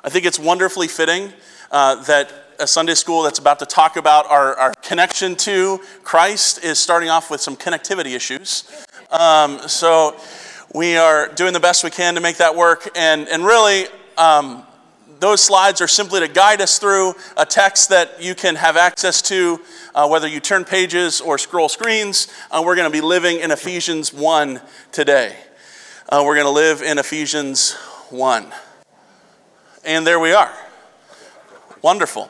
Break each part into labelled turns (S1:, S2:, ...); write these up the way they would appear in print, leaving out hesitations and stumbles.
S1: I think it's wonderfully fitting that a Sunday school that's about to talk about our connection to Christ is starting off with some connectivity issues. So we are doing the best we can to make that work. And really, those slides are simply to guide us through a text that you can have access to, whether you turn pages or scroll screens. We're going to be living in Ephesians 1 today. We're going to live in Ephesians 1. And there we are. Wonderful.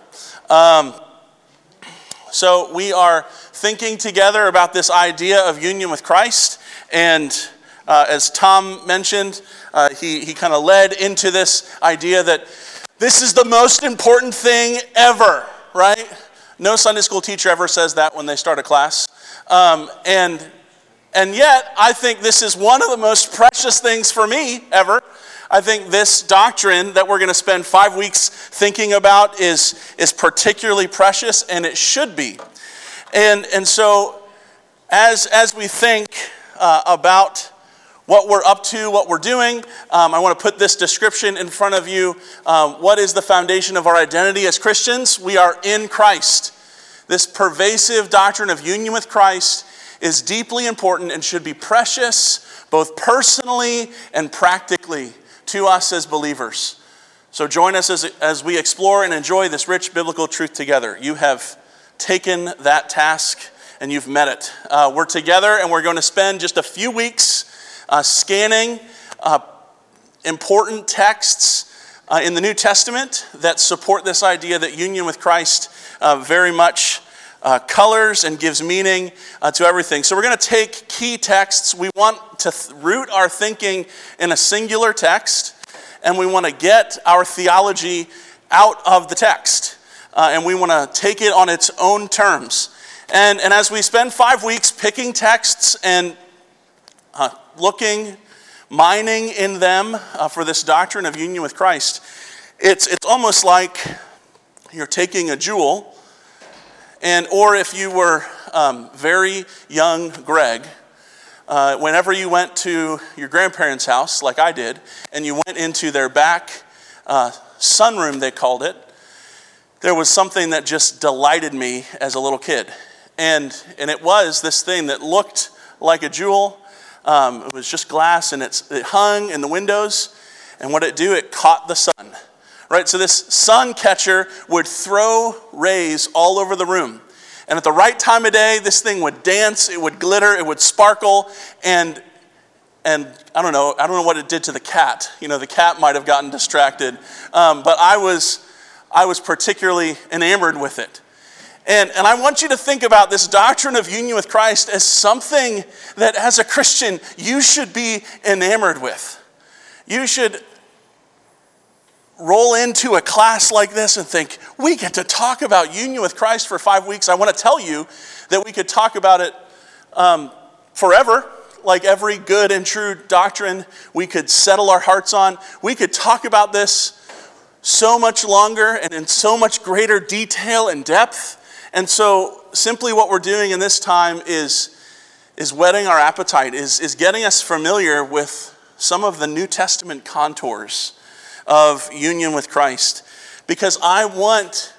S1: So we are thinking together about this idea of union with Christ. And as Tom mentioned, he kind of led into this idea that this is the most important thing ever, right? No Sunday school teacher ever says that when they start a class. And yet, I think this is one of the most precious things for me ever. I think this doctrine that we're going to spend 5 weeks thinking about is particularly precious, and it should be. And so, as we think about what we're up to, what we're doing, I want to put this description in front of you. What is the foundation of our identity as Christians? We are in Christ. This pervasive doctrine of union with Christ is deeply important and should be precious, both personally and practically, to us as believers. So join us as we explore and enjoy this rich biblical truth together. You have taken that task and you've met it. We're together and we're going to spend just a few weeks scanning important texts in the New Testament that support this idea that union with Christ very much colors and gives meaning to everything. So we're going to take key texts. We want to root our thinking in a singular text, and we want to get our theology out of the text. And we want to take it on its own terms. And as we spend 5 weeks picking texts and mining in them for this doctrine of union with Christ, it's almost like you're taking a jewel, or if you were very young Greg, whenever you went to your grandparents' house, like I did, and you went into their back sunroom, they called it, there was something that just delighted me as a little kid. And it was this thing that looked like a jewel. It was just glass, and it hung in the windows. And what it do? It caught the sun. Right? So this sun catcher would throw rays all over the room. And at the right time of day, this thing would dance, it would glitter, it would sparkle, and I don't know what it did to the cat. You know, the cat might have gotten distracted. But I was particularly enamored with it. And I want you to think about this doctrine of union with Christ as something that as a Christian you should be enamored with. You should roll into a class like this and think, we get to talk about union with Christ for 5 weeks. I want to tell you that we could talk about it forever, like every good and true doctrine we could settle our hearts on. We could talk about this so much longer and in so much greater detail and depth. And so simply what we're doing in this time is whetting our appetite, is getting us familiar with some of the New Testament contours of union with Christ. Because I want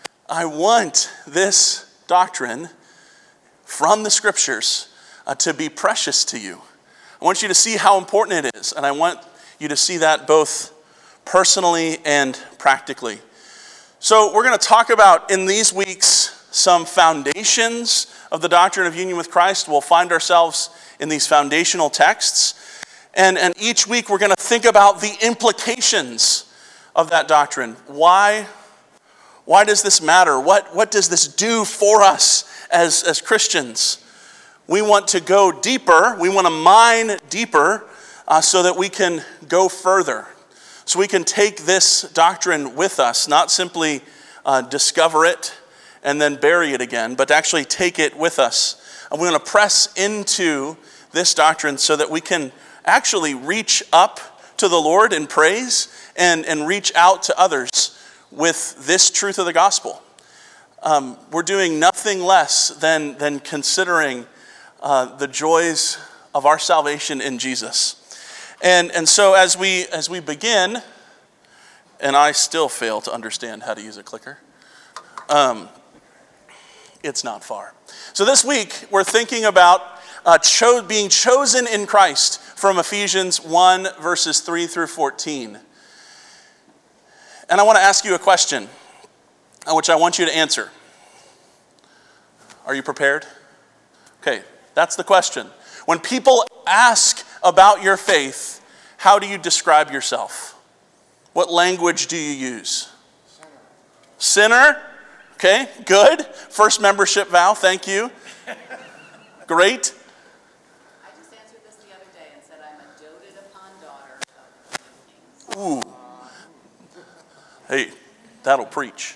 S1: this doctrine from the Scriptures to be precious to you. I want you to see how important it is, and I want you to see that both personally and practically. So we're going to talk about, in these weeks, some foundations of the doctrine of union with Christ. We'll find ourselves in these foundational texts. And each week we're going to think about the implications of that doctrine. Why does this matter? What does this do for us as Christians? We want to go deeper. We want to mine deeper so that we can go further. So we can take this doctrine with us, not simply discover it and then bury it again, but actually take it with us. And we're going to press into this doctrine so that we can actually reach up to the Lord in praise and reach out to others with this truth of the gospel. We're doing nothing less than considering the joys of our salvation in Jesus. And so as we begin, and I still fail to understand how to use a clicker. It's not far. So this week, we're thinking about being chosen in Christ from Ephesians 1, verses 3 through 14. And I want to ask you a question, which I want you to answer. Are you prepared? Okay, that's the question. When people ask about your faith, how do you describe yourself? What language do you use? Sinner? Okay, good. First membership vow, thank you. Great.
S2: I just answered this the other day and said I'm a doted upon daughter of the King of Kings.
S1: Ooh. Hey, that'll preach.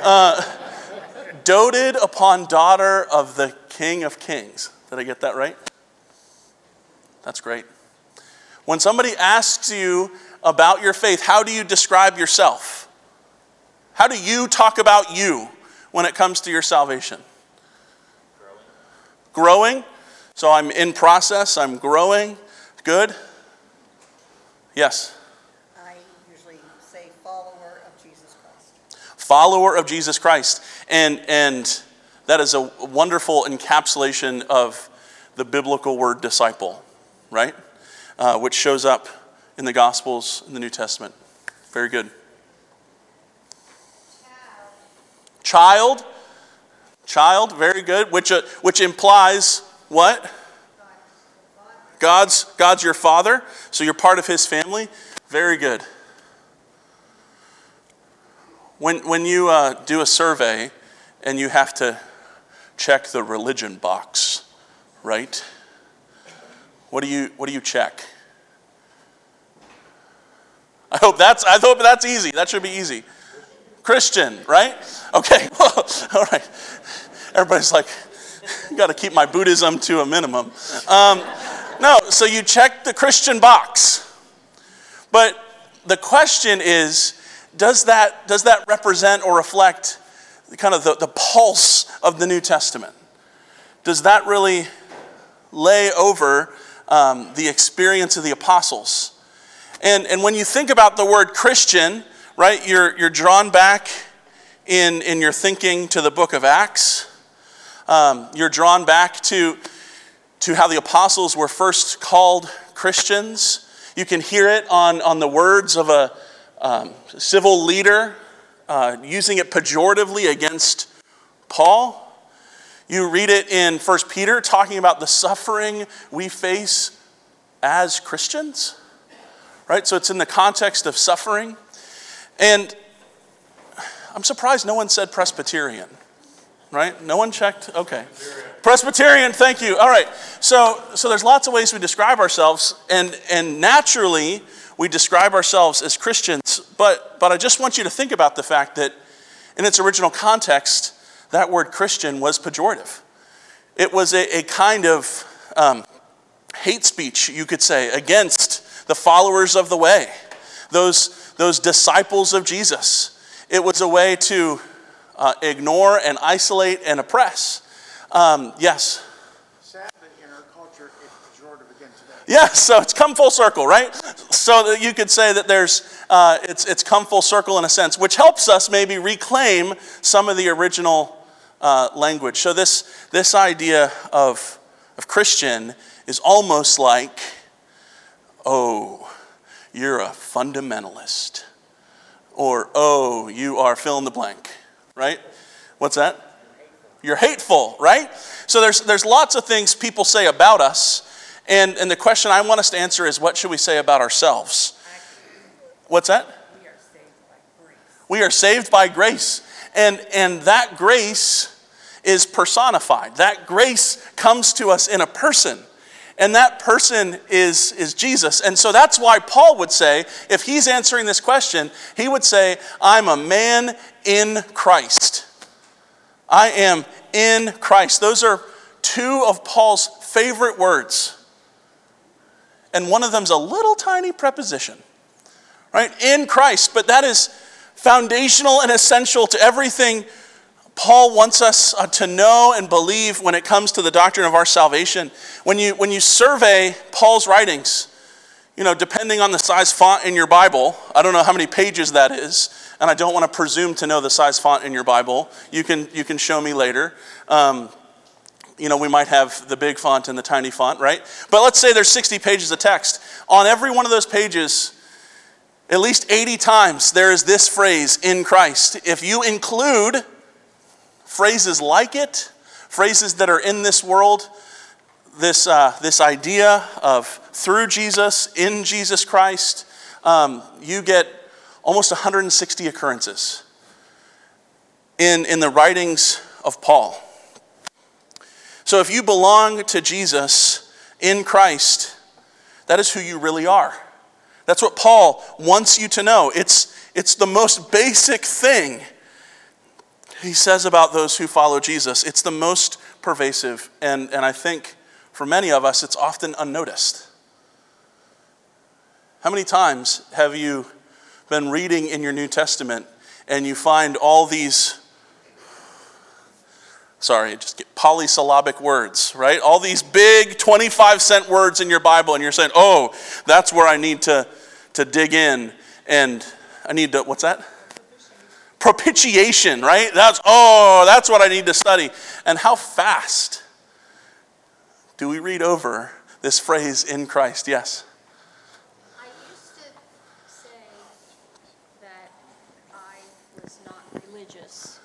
S1: Doted upon daughter of the King of Kings. Did I get that right? That's great. When somebody asks you about your faith, how do you describe yourself? How do you talk about you when it comes to your salvation? Growing. So I'm in process, I'm growing. Good. Yes?
S3: I usually say follower of Jesus Christ.
S1: Follower of Jesus Christ. And that is a wonderful encapsulation of the biblical word disciple, right? Which shows up in the Gospels in the New Testament. Very good. Child, very good. Which implies what? God's your father, so you're part of his family. Very good. When you do a survey and you have to check the religion box, right? What do you check? I hope that's easy. That should be easy. Christian, right? Okay. All right. Everybody's like, got to keep my Buddhism to a minimum. No, so you check the Christian box. But the question is, does that represent or reflect kind of the pulse of the New Testament? Does that really lay over the experience of the apostles? And when you think about the word Christian, right, you're drawn back in your thinking to the book of Acts. You're drawn back to how the apostles were first called Christians. You can hear it on the words of a civil leader using it pejoratively against Paul. You read it in 1 Peter talking about the suffering we face as Christians, right? So it's in the context of suffering. And I'm surprised no one said Presbyterian, right? No one checked? Okay. Presbyterian, thank you. All right. So there's lots of ways we describe ourselves, and naturally we describe ourselves as Christians, but I just want you to think about the fact that in its original context, that word Christian was pejorative. It was a kind of hate speech, you could say, against the followers of the way, those disciples of Jesus. It was a way to ignore and isolate and oppress. Yes?
S4: Sadly, in our culture, it's pejorative again today.
S1: Yeah, so it's come full circle, right? So that you could say that it's come full circle in a sense, which helps us maybe reclaim some of the original language. So this idea of Christian is almost like, oh, you're a fundamentalist. Or, oh, you are fill in the blank, right? What's that? You're hateful, right? So there's lots of things people say about us, and the question I want us to answer is, what should we say about ourselves? What's that?
S3: We are saved by grace.
S1: We are saved by grace, and that grace is personified. That grace comes to us in a person. And that person is Jesus. And so that's why Paul would say, if he's answering this question, he would say, I'm a man in Christ. I am in Christ. Those are two of Paul's favorite words. And one of them's a little tiny preposition, right? In Christ. But that is foundational and essential to everything Paul wants us to know and believe when it comes to the doctrine of our salvation. When you survey Paul's writings, depending on the size font in your Bible, I don't know how many pages that is, and I don't want to presume to know the size font in your Bible. You can show me later. We might have the big font and the tiny font, right? But let's say there's 60 pages of text. On every one of those pages, at least 80 times, there is this phrase, in Christ. If you include phrases like it, phrases that are in this world, this idea of through Jesus, in Jesus Christ, you get almost 160 occurrences in the writings of Paul. So if you belong to Jesus in Christ, that is who you really are. That's what Paul wants you to know. It's the most basic thing he says about those who follow Jesus. It's the most pervasive, and I think for many of us, it's often unnoticed. How many times have you been reading in your New Testament and you find all these, polysyllabic words, right? All these big 25-cent words in your Bible, and you're saying, oh, that's where I need to dig in, and I need to, what's that? Propitiation, right? That's what I need to study. And how fast do we read over this phrase, in Christ? Yes?
S5: I used to say that I was not religious.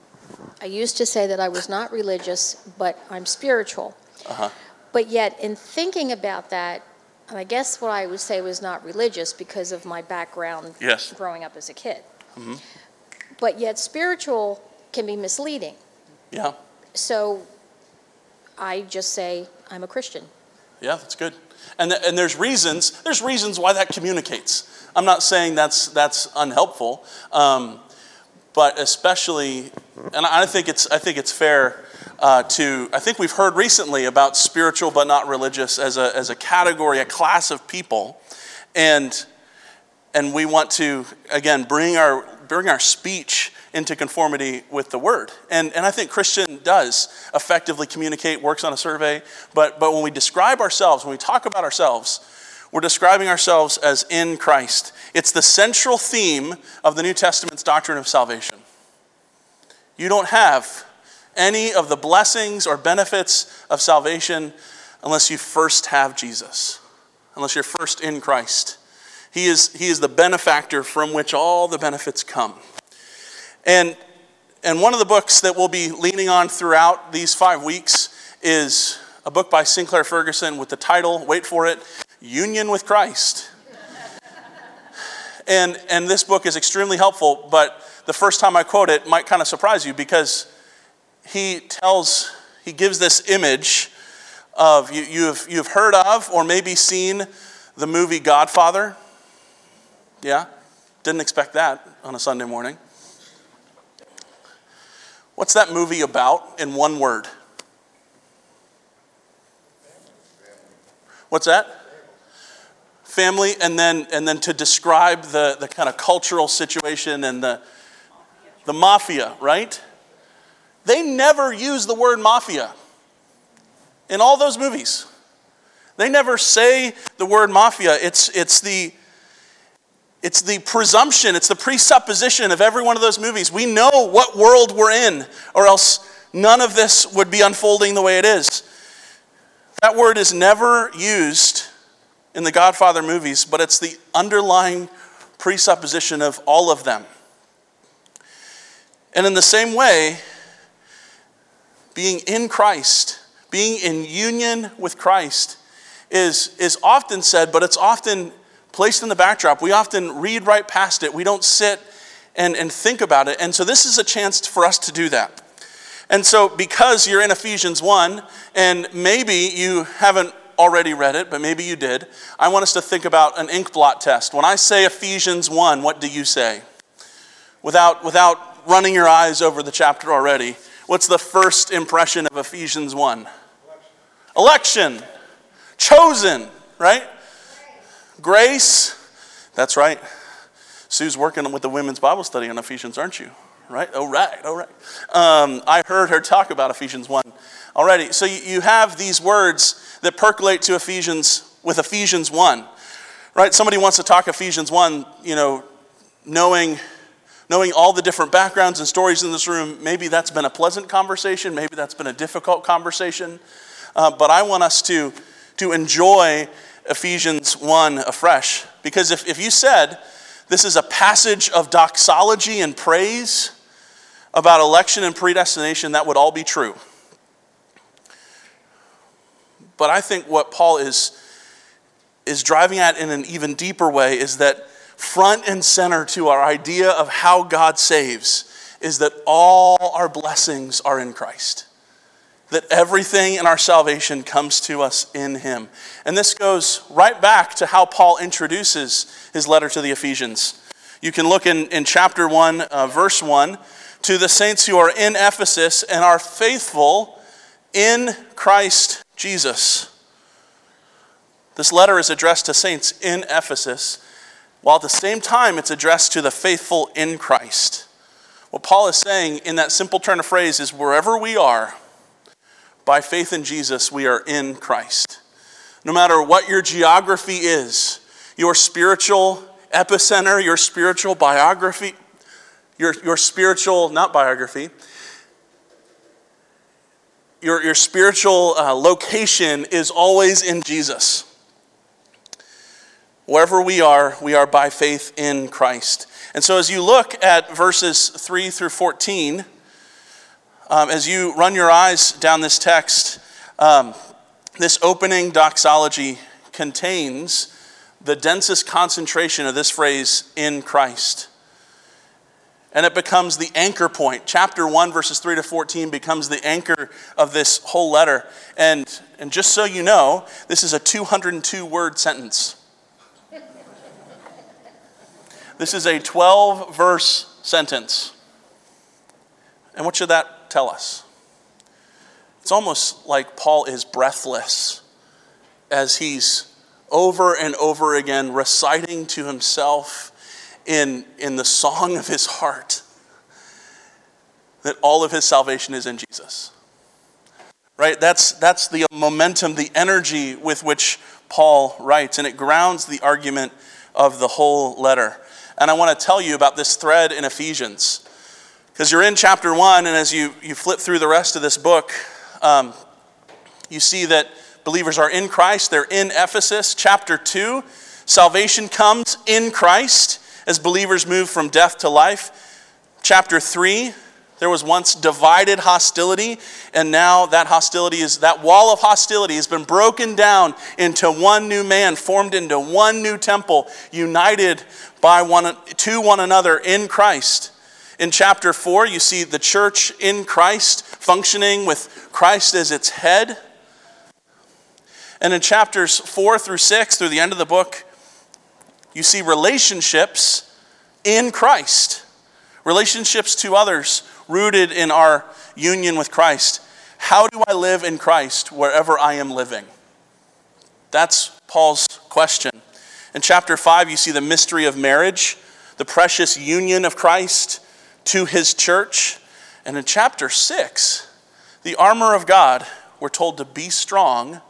S5: But I'm spiritual.
S1: Uh-huh.
S5: But yet, in thinking about that, and I guess what I would say was not religious because of my background
S1: Yes.
S5: growing up as a kid.
S1: Mm-hmm.
S5: But yet, spiritual can be misleading.
S1: Yeah.
S5: So I just say I'm a Christian.
S1: Yeah, that's good. And there's reasons why that communicates. I'm not saying that's unhelpful, but especially, and I think it's fair I think we've heard recently about spiritual but not religious as a category, a class of people, and we want to again bring our speech into conformity with the word. And I think Christian does effectively communicate, works on a survey, but when we describe ourselves, when we talk about ourselves, we're describing ourselves as in Christ. It's the central theme of the New Testament's doctrine of salvation. You don't have any of the blessings or benefits of salvation unless you first have Jesus, unless you're first in Christ. He is the benefactor from which all the benefits come. And one of the books that we'll be leaning on throughout these 5 weeks is a book by Sinclair Ferguson with the title, wait for it, Union with Christ. And this book is extremely helpful, but the first time I quote it might kind of surprise you because he gives this image of, you've heard of or maybe seen the movie Godfather. Yeah? Didn't expect that on a Sunday morning. What's that movie about in one word? What's that? Family, and then to describe the kind of cultural situation and the mafia, right? They never use the word mafia in all those movies. They never say the word mafia. It's the presumption, it's the presupposition of every one of those movies. We know what world we're in, or else none of this would be unfolding the way it is. That word is never used in the Godfather movies, but it's the underlying presupposition of all of them. And in the same way, being in Christ, being in union with Christ is often said, but it's often placed in the backdrop. We often read right past it. We don't sit and think about it. And so this is a chance for us to do that. And so because you're in Ephesians 1, and maybe you haven't already read it, but maybe you did, I want us to think about an ink blot test. When I say Ephesians 1, what do you say? Without running your eyes over the chapter already, what's the first impression of Ephesians 1? Election. Chosen, right? Grace. That's right. Sue's working with the women's Bible study on Ephesians, aren't you? Right? All right. I heard her talk about Ephesians 1 already. So you have these words that percolate to Ephesians with Ephesians 1. right? Somebody wants to talk Ephesians 1, knowing all the different backgrounds and stories in this room. Maybe that's been a pleasant conversation. Maybe that's been a difficult conversation. But I want us to enjoy Ephesians 1 afresh. Because if you said this is a passage of doxology and praise about election and predestination, that would all be true. But I think what Paul is driving at in an even deeper way is that front and center to our idea of how God saves is that all our blessings are in Christ. That everything in our salvation comes to us in him. And this goes right back to how Paul introduces his letter to the Ephesians. You can look in chapter 1, verse 1, to the saints who are in Ephesus and are faithful in Christ Jesus. This letter is addressed to saints in Ephesus, while at the same time it's addressed to the faithful in Christ. What Paul is saying in that simple turn of phrase is wherever we are, by faith in Jesus, we are in Christ. No matter what your geography is, your spiritual epicenter, your spiritual biography, your spiritual, not biography, your spiritual location is always in Jesus. Wherever we are by faith in Christ. And so as you look at verses 3 through 14, as you run your eyes down this text, this opening doxology contains the densest concentration of this phrase, in Christ. And it becomes the anchor point. Chapter 1, verses 3 to 14 becomes the anchor of this whole letter. And just so you know, this is a 202-word sentence. This is a 12-verse sentence. And what should that tell us? It's almost like Paul is breathless as he's over and over again reciting to himself in the song of his heart that all of his salvation is in Jesus. Right? That's the momentum, the energy with which Paul writes, and it grounds the argument of the whole letter. And I want to tell you about this thread in Ephesians. Because you're in chapter 1, and as you flip through the rest of this book, you see that believers are in Christ. They're in Ephesus. Chapter 2, salvation comes in Christ as believers move from death to life. Chapter 3, there was once divided hostility, and now that wall of hostility has been broken down into one new man, formed into one new temple, united to one another in Christ. In chapter 4, you see the church in Christ functioning with Christ as its head. And in chapters 4 through 6, through the end of the book, you see relationships in Christ. Relationships to others rooted in our union with Christ. How do I live in Christ wherever I am living? That's Paul's question. In chapter 5, you see the mystery of marriage, the precious union of Christ to his church. And in chapter 6, the armor of God, we're told to be strong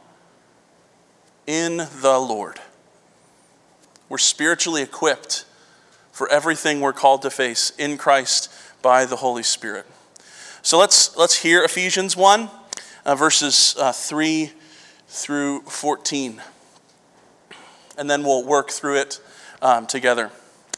S1: in the Lord. We're spiritually equipped for everything we're called to face in Christ by the Holy Spirit. So let's hear Ephesians 1, verses 3 through 14. And then we'll work through it together.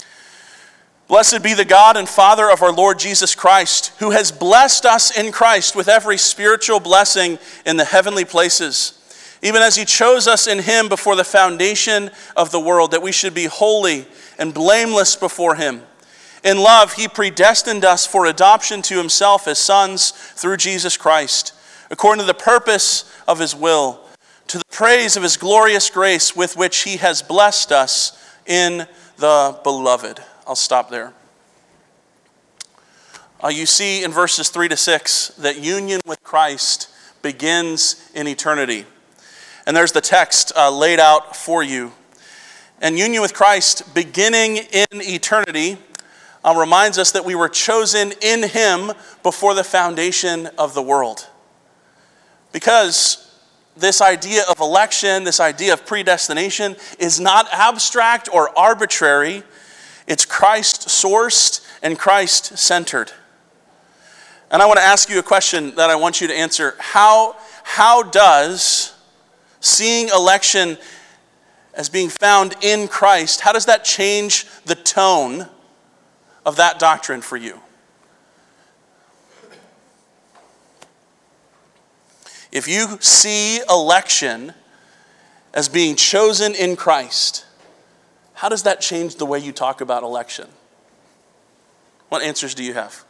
S1: Blessed be the God and Father of our Lord Jesus Christ, who has blessed us in Christ with every spiritual blessing in the heavenly places, even as he chose us in him before the foundation of the world, that we should be holy and blameless before him. In love, he predestined us for adoption to himself as sons through Jesus Christ, according to the purpose of his will, to the praise of his glorious grace with which he has blessed us in the beloved. I'll stop there. You see in verses 3 to 6 that union with Christ begins in eternity. And there's the text laid out for you. And union with Christ beginning in eternity reminds us that we were chosen in him before the foundation of the world. Because this idea of election, this idea of predestination, is not abstract or arbitrary. It's Christ-sourced and Christ-centered. And I want to ask you a question that I want you to answer. How does seeing election as being found in Christ, how does that change the tone of that doctrine for you? If you see election as being chosen in Christ, how does that change the way you talk about election? What answers do you have?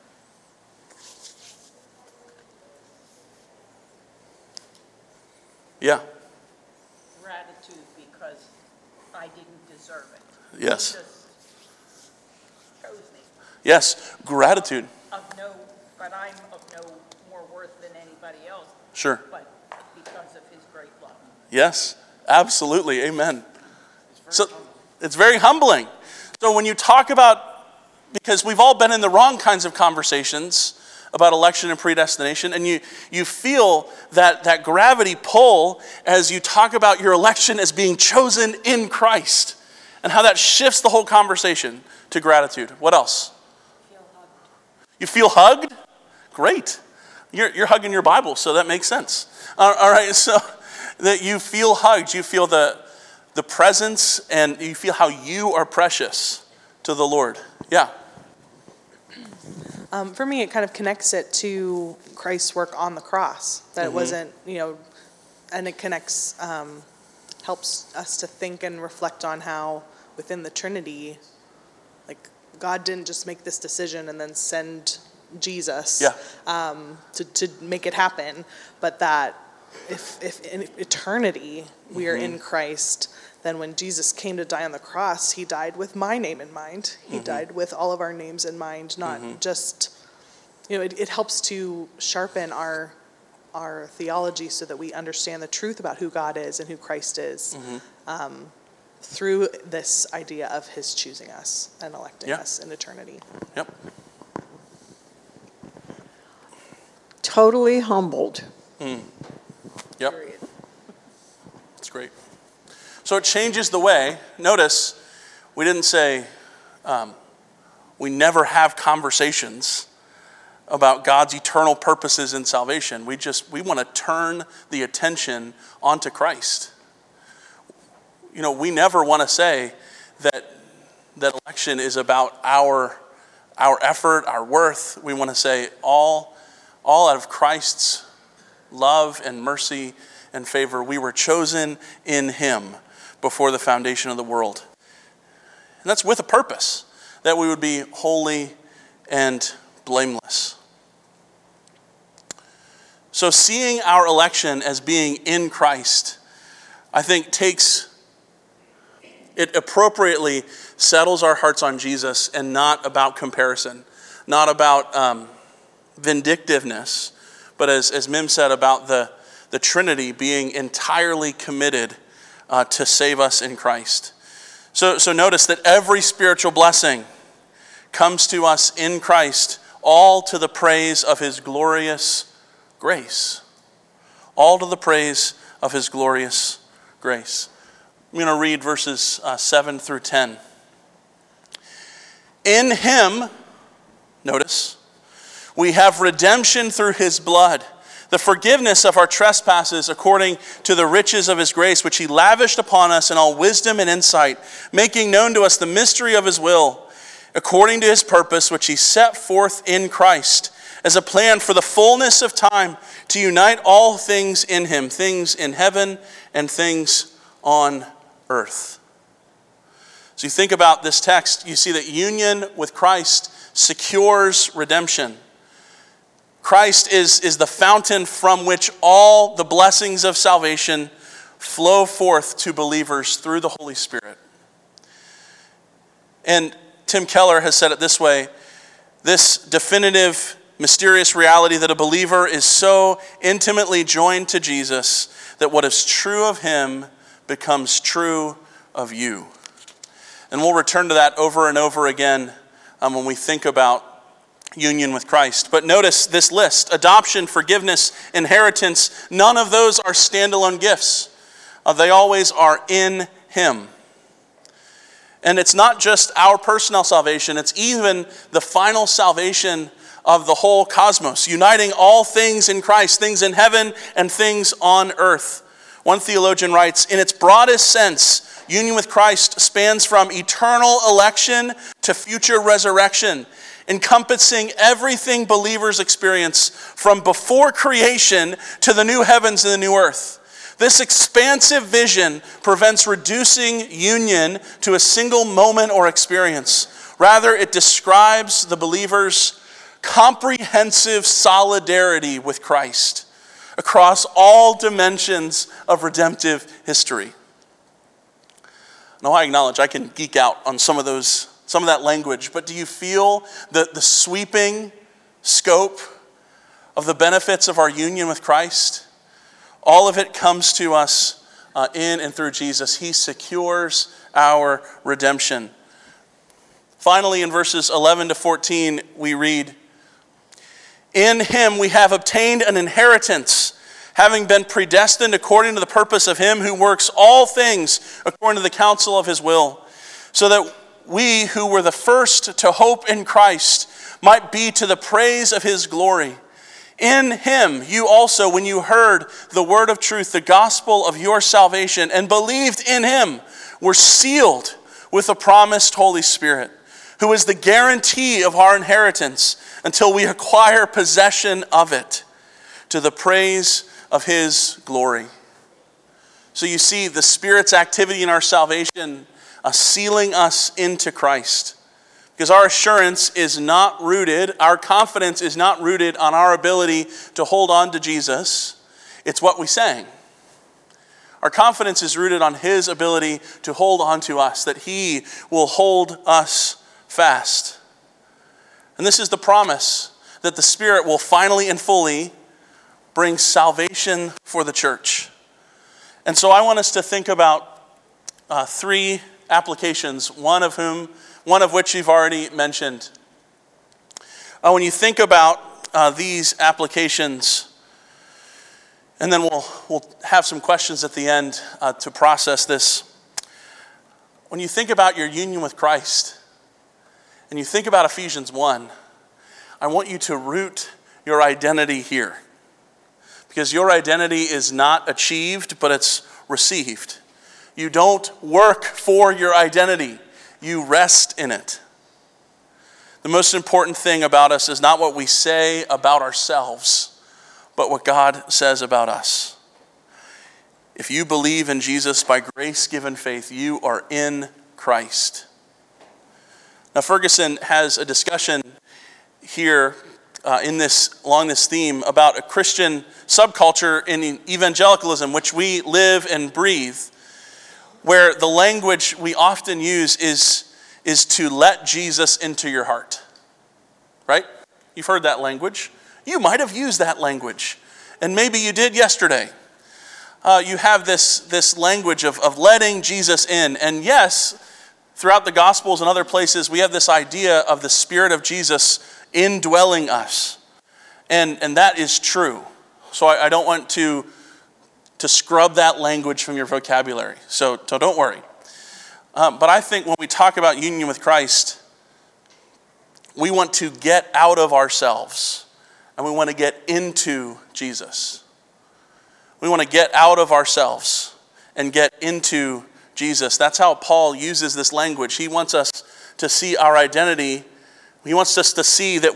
S1: Yeah.
S6: Gratitude because I didn't deserve it.
S1: Yes.
S6: He just chose me.
S1: Yes. Gratitude.
S6: But I'm of no more worth than anybody else.
S1: Sure.
S6: But because of his great love.
S1: Yes. Absolutely. Amen. So it's very humbling. So when you talk about, because we've all been in the wrong kinds of conversations about election and predestination, and you feel that gravity pull as you talk about your election as being chosen in Christ, and how that shifts the whole conversation to gratitude. What else? You feel hugged? Great. You're hugging your Bible, so that makes sense. All right, so that you feel hugged, you feel the presence, and you feel how you are precious to the Lord. Yeah.
S7: For me, it kind of connects it to Christ's work on the cross. That it wasn't, and it connects, helps us to think and reflect on how within the Trinity, like God didn't just make this decision and then send Jesus to make it happen, but that if in eternity we are in Christ, then when Jesus came to die on the cross, he died with my name in mind. He died with all of our names in mind, not just, it helps to sharpen our theology so that we understand the truth about who God is and who Christ is through this idea of his choosing us and electing us in eternity.
S1: Yep.
S8: Totally humbled.
S1: Yep. That's great. So it changes the way. Notice, we didn't say we never have conversations about God's eternal purposes in salvation. We want to turn the attention onto Christ. We never want to say that election is about our effort, our worth. We want to say all out of Christ's love and mercy and favor, we were chosen in him before the foundation of the world. And that's with a purpose, that we would be holy and blameless. So seeing our election as being in Christ, I think it appropriately settles our hearts on Jesus and not about comparison, not about vindictiveness, but as Mim said, about the Trinity being entirely committed to save us in Christ. So notice that every spiritual blessing comes to us in Christ, all to the praise of his glorious grace. All to the praise of his glorious grace. I'm going to read verses 7 through 10. In him, notice, we have redemption through his blood, the forgiveness of our trespasses according to the riches of his grace, which he lavished upon us in all wisdom and insight, making known to us the mystery of his will, according to his purpose, which he set forth in Christ, as a plan for the fullness of time, to unite all things in him, things in heaven and things on earth. So you think about this text, you see that union with Christ secures redemption. Christ is the fountain from which all the blessings of salvation flow forth to believers through the Holy Spirit. And Tim Keller has said it this way: this definitive, mysterious reality that a believer is so intimately joined to Jesus that what is true of him becomes true of you. And we'll return to that over and over again when we think about union with Christ. But notice this list: adoption, forgiveness, inheritance. None of those are standalone gifts. They always are in Him. And it's not just our personal salvation, it's even the final salvation of the whole cosmos, uniting all things in Christ, things in heaven and things on earth. One theologian writes, in its broadest sense, union with Christ spans from eternal election to future resurrection, encompassing everything believers experience from before creation to the new heavens and the new earth. This expansive vision prevents reducing union to a single moment or experience. Rather, it describes the believer's comprehensive solidarity with Christ across all dimensions of redemptive history. Now, I acknowledge I can geek out on some of that language, but do you feel the sweeping scope of the benefits of our union with Christ? All of it comes to us in and through Jesus. He secures our redemption. Finally, in verses 11 to 14, we read, in Him we have obtained an inheritance, having been predestined according to the purpose of Him who works all things according to the counsel of His will, so that we who were the first to hope in Christ might be to the praise of His glory. In Him you also, when you heard the word of truth, the gospel of your salvation, and believed in Him, were sealed with the promised Holy Spirit, who is the guarantee of our inheritance until we acquire possession of it, to the praise of His glory. So you see the Spirit's activity in our salvation, sealing us into Christ. Because our assurance is not rooted, our confidence is not rooted on our ability to hold on to Jesus. It's what we sang. Our confidence is rooted on His ability to hold on to us, that He will hold us fast. And this is the promise that the Spirit will finally and fully bring salvation for the church. And so I want us to think about three applications, one of which you've already mentioned. When you think about these applications, and then we'll have some questions at the end to process this. When you think about your union with Christ, and you think about Ephesians 1, I want you to root your identity here. Because your identity is not achieved, but it's received. You don't work for your identity. You rest in it. The most important thing about us is not what we say about ourselves, but what God says about us. If you believe in Jesus by grace-given faith, you are in Christ. Now, Ferguson has a discussion here along this theme about a Christian subculture in evangelicalism, which we live and breathe, where the language we often use is to let Jesus into your heart. Right? You've heard that language. You might have used that language, and maybe you did yesterday. You have this language of letting Jesus in. And yes, throughout the Gospels and other places, we have this idea of the Spirit of Jesus indwelling us. And that is true. So I don't want to scrub that language from your vocabulary. So don't worry. But I think when we talk about union with Christ, we want to get out of ourselves and we want to get into Jesus. We want to get out of ourselves and get into Jesus. That's how Paul uses this language. He wants us to see our identity. He wants us to see that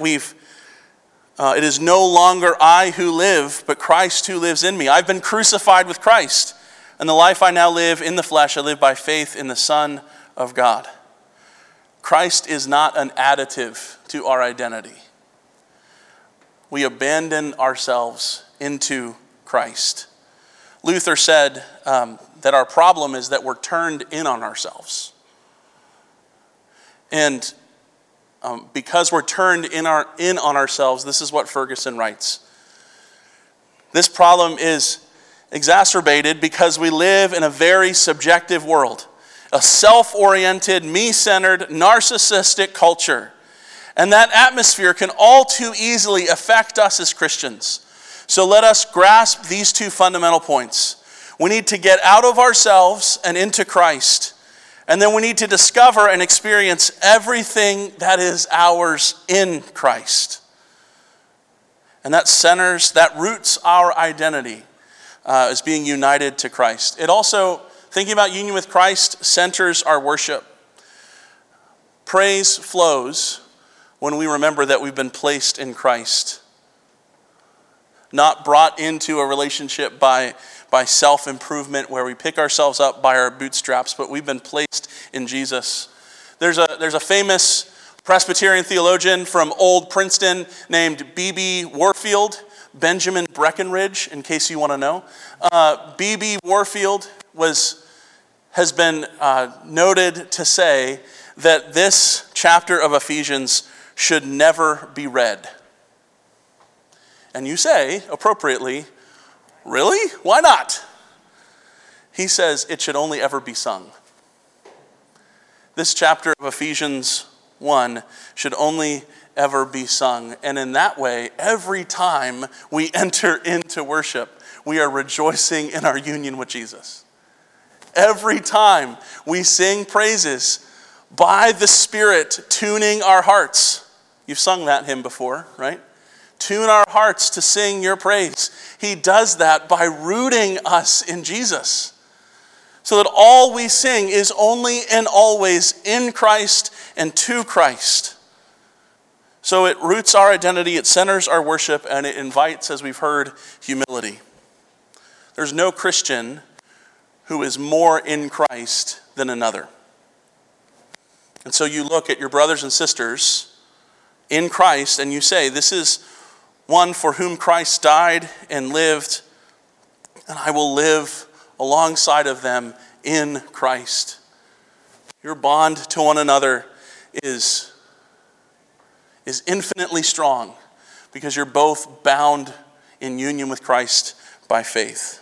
S1: it is no longer I who live, but Christ who lives in me. I've been crucified with Christ, and the life I now live in the flesh, I live by faith in the Son of God. Christ is not an additive to our identity. We abandon ourselves into Christ. Luther said that our problem is that we're turned in on ourselves. And because we're turned in on ourselves, this is what Ferguson writes. This problem is exacerbated because we live in a very subjective world, a self-oriented, me-centered, narcissistic culture. And that atmosphere can all too easily affect us as Christians. So let us grasp these two fundamental points. We need to get out of ourselves and into Christ. And then we need to discover and experience everything that is ours in Christ. And that roots our identity as being united to Christ. It also, thinking about union with Christ, centers our worship. Praise flows when we remember that we've been placed in Christ. Not brought into a relationship by self-improvement where we pick ourselves up by our bootstraps, but we've been placed in Jesus. There's a famous Presbyterian theologian from Old Princeton named B.B. Warfield, Benjamin Breckenridge, in case you want to know. B.B. Warfield has been noted to say that this chapter of Ephesians should never be read. And you say, appropriately, really? Why not? He says it should only ever be sung. This chapter of Ephesians 1 should only ever be sung. And in that way, every time we enter into worship, we are rejoicing in our union with Jesus. Every time we sing praises by the Spirit tuning our hearts. You've sung that hymn before, right? Tune our hearts to sing your praise. He does that by rooting us in Jesus. So that all we sing is only and always in Christ and to Christ. So it roots our identity, it centers our worship, and it invites, as we've heard, humility. There's no Christian who is more in Christ than another. And so you look at your brothers and sisters in Christ and you say, this is one for whom Christ died and lived, and I will live alongside of them in Christ. Your bond to one another is infinitely strong because you're both bound in union with Christ by faith.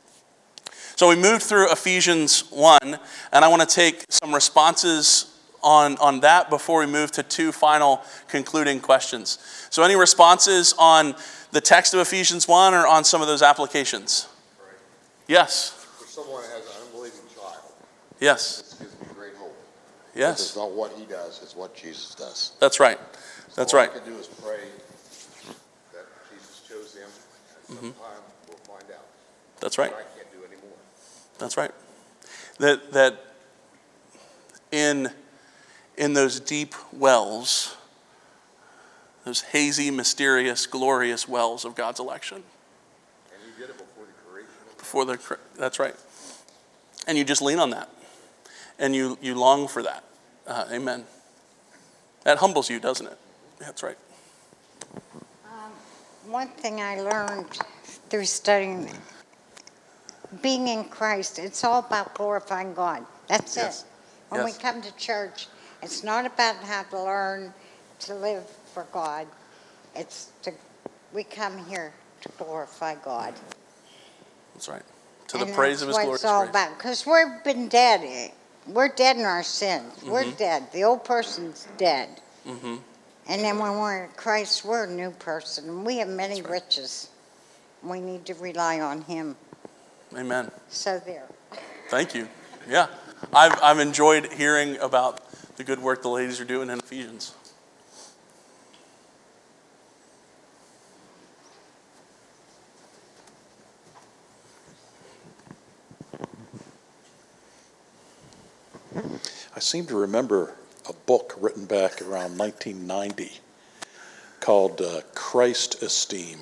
S1: So we moved through Ephesians 1, and I want to take some responses on that before we move to two final concluding questions. So any responses on the text of Ephesians 1 or on some of those applications?
S9: Right.
S1: Yes.
S9: For someone that has an unbelieving child,
S1: yes.
S9: this gives me great hope.
S1: Yes.
S9: It's not what he does, it's what Jesus does.
S1: That's right. That's right.
S9: All I can do is pray that Jesus chose him, and sometime we'll find out.
S1: That's right.
S9: But I can't do any more.
S1: That's right. That in those deep wells, those hazy, mysterious, glorious wells of God's election.
S9: And he did it before the creation.
S1: That's right. And you just lean on that. And you long for that. Amen. That humbles you, doesn't it? That's right.
S10: One thing I learned through studying being in Christ, it's all about glorifying God. That's
S1: Yes.
S10: it. When we
S1: Yes.
S10: come to church, it's not about how to learn to live for God. We come here to glorify God.
S1: That's right. To the praise of his glorious
S10: That's what
S1: grace.
S10: it's all about. Because we've been dead. We're dead in our sins. We're dead. The old person's dead.
S1: Mm-hmm.
S10: And then when we're in Christ, we're a new person. We have many
S1: That's right.
S10: riches. We need to rely on him.
S1: Amen.
S10: So there.
S1: Thank you. Yeah. I've enjoyed hearing about the good work the ladies are doing in Ephesians.
S11: I seem to remember a book written back around 1990 called Christ Esteem.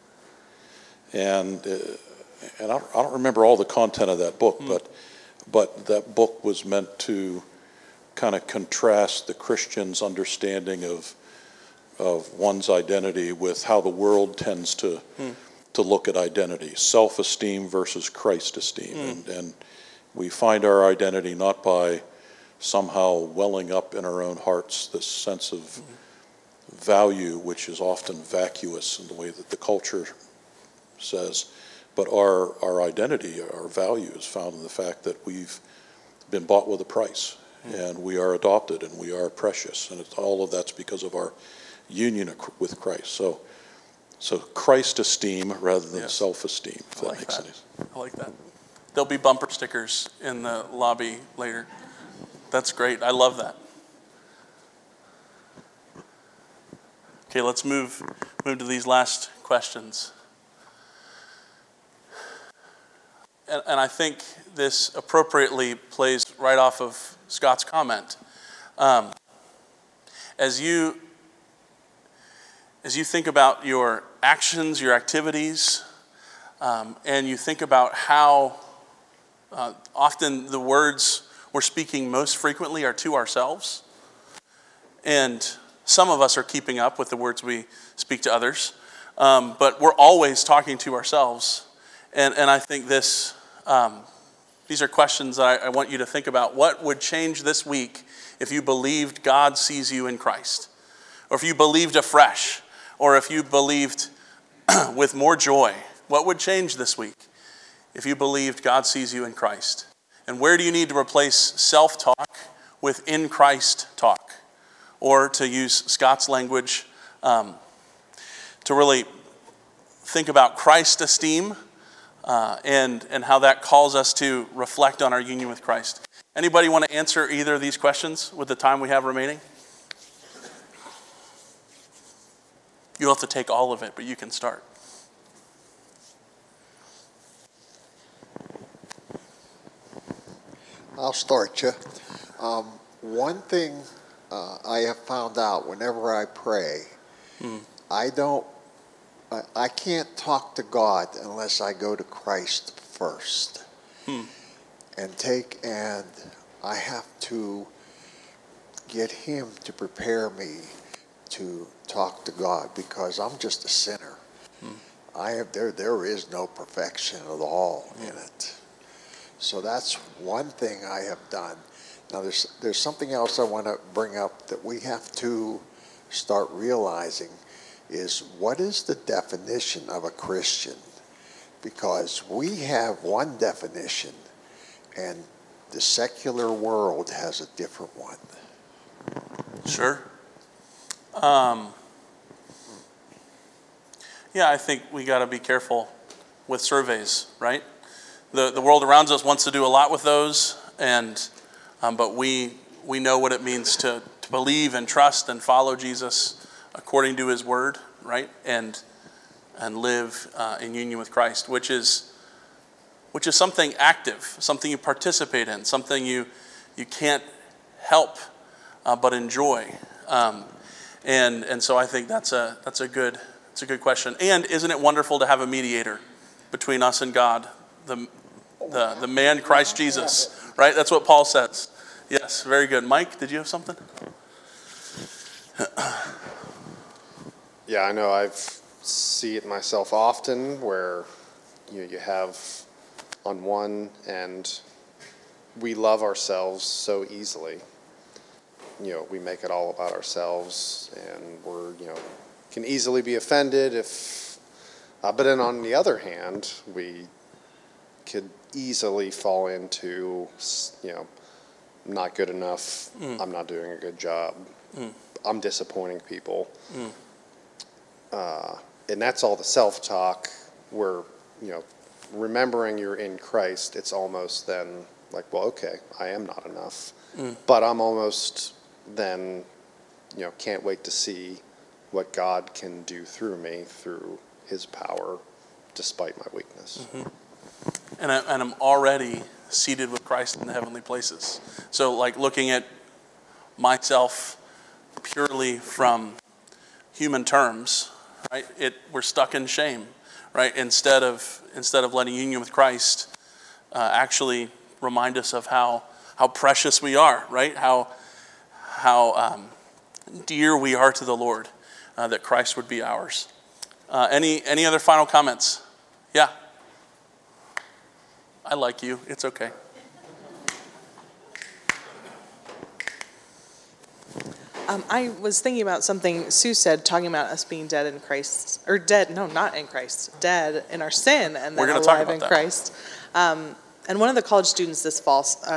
S11: And I don't remember all the content of that book, but that book was meant to kind of contrast the Christian's understanding of one's identity with how the world tends to look at identity, self-esteem versus Christ esteem. And we find our identity not by somehow welling up in our own hearts this sense of value, which is often vacuous in the way that the culture says, but our identity, our value is found in the fact that we've been bought with a price, and we are adopted, and we are precious, and all of that's because of our union with Christ. So Christ esteem rather than
S1: Yes.
S11: self-esteem, if
S1: I
S11: that
S1: like
S11: makes
S1: that.
S11: sense.
S1: I like that. There'll be bumper stickers in the lobby later. That's great. I love that. Okay, let's move to these last questions. And I think this appropriately plays right off of Scott's comment. As you think about your actions, your activities, and you think about how often the words we're speaking most frequently are to ourselves, and some of us are keeping up with the words we speak to others, but we're always talking to ourselves. And I think these are questions that I want you to think about. What would change this week if you believed God sees you in Christ? Or if you believed afresh? Or if you believed with more joy? What would change this week if you believed God sees you in Christ? And where do you need to replace self-talk with in Christ talk? Or to use Scott's language, to really think about Christ esteem and how that calls us to reflect on our union with Christ. Anybody want to answer either of these questions with the time we have remaining? You'll have to take all of it, but you can start.
S9: I'll start you. One thing I have found out whenever I pray, I can't talk to God unless I go to Christ first. And I have to get him to prepare me to talk to God, because I'm just a sinner. There is no perfection at all in it. So that's one thing I have done. Now there's something else I want to bring up that we have to start realizing is, what is the definition of a Christian? Because we have one definition and the secular world has a different one.
S1: Sure. Yeah, I think we got to be careful with surveys, right? The world around us wants to do a lot with those, but we know what it means to believe and trust and follow Jesus according to his word, right? And live in union with Christ, which is something active, something you participate in, something you can't help but enjoy. And so I think that's a good question. And isn't it wonderful to have a mediator between us and God, the man Christ Jesus, right? That's what Paul says. Yes, very good. Mike, did you have something?
S12: Yeah, I know I see it myself often where you have on one end, we love ourselves so easily. We make it all about ourselves, and we're, can easily be offended but then on the other hand, we could easily fall into, not good enough, I'm not doing a good job, I'm disappointing people. And that's all the self-talk where, remembering you're in Christ, it's almost then like, well, okay, I am not enough. But I'm almost then, can't wait to see what God can do through me, through his power, despite my weakness.
S1: And I'm already seated with Christ in the heavenly places. So like looking at myself purely from human terms, right? We're stuck in shame, right? Instead of letting union with Christ actually remind us of how precious we are, right? How dear we are to the Lord, that Christ would be ours. Any other final comments? Yeah. I like you. It's okay.
S7: I was thinking about something Sue said, talking about us being dead in Christ, or dead, no, not in Christ, dead in our sin, and then alive in Christ. And one of the college students this fall,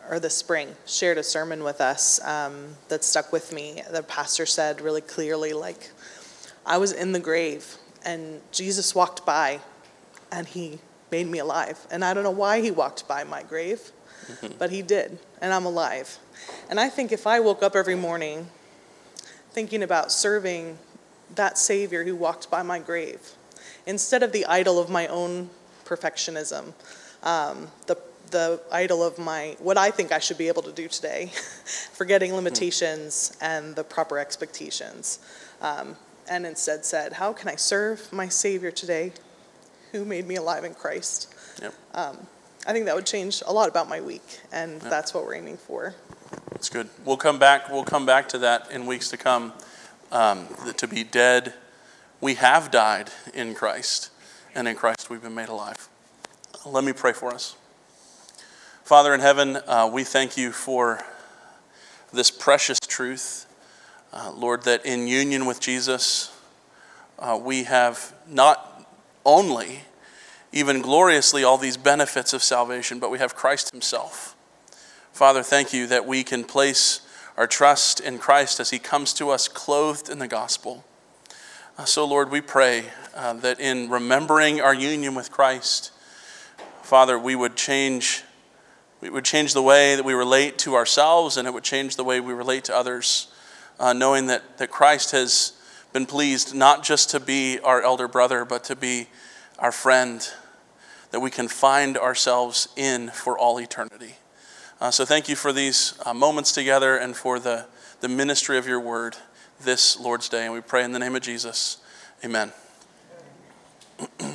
S7: or the spring, shared a sermon with us that stuck with me. The pastor said really clearly, like, I was in the grave and Jesus walked by and he made me alive. And I don't know why he walked by my grave, but he did, and I'm alive. And I think if I woke up every morning thinking about serving that Savior who walked by my grave, instead of the idol of my own perfectionism, the idol of what I think I should be able to do today, forgetting limitations and the proper expectations, and instead said, how can I serve my Savior today who made me alive in Christ?
S1: Yep.
S7: I think that would change a lot about my week, and that's what we're aiming for.
S1: That's good. We'll come back to that in weeks to come. To be dead, we have died in Christ, and in Christ we've been made alive. Let me pray for us. Father in heaven, we thank you for this precious truth, Lord, that in union with Jesus, we have not only, even gloriously, all these benefits of salvation, but we have Christ himself. Father, thank you that we can place our trust in Christ as he comes to us clothed in the gospel. So, Lord, we pray that in remembering our union with Christ, Father, we would change the way that we relate to ourselves, and it would change the way we relate to others, knowing that Christ has been pleased not just to be our elder brother, but to be our friend that we can find ourselves in for all eternity. So thank you for these moments together and for the ministry of your word this Lord's Day. And we pray in the name of Jesus. Amen.